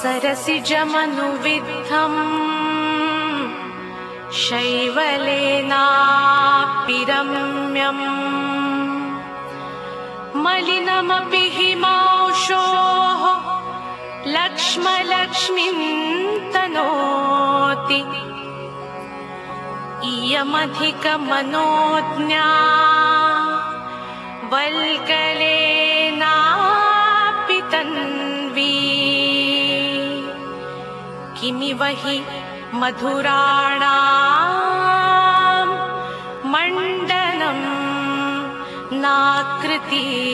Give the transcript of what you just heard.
सरसिजमनुविद्धम् शैवलेनापि रम्यम् मलिनमपि हिमांशोः लक्ष्मलक्ष्मीं तनोति इयमधिकमनोज्ञा वल्कलेनापि तन्वी किमिव हि मधुराणां मण्डनं नाकृति।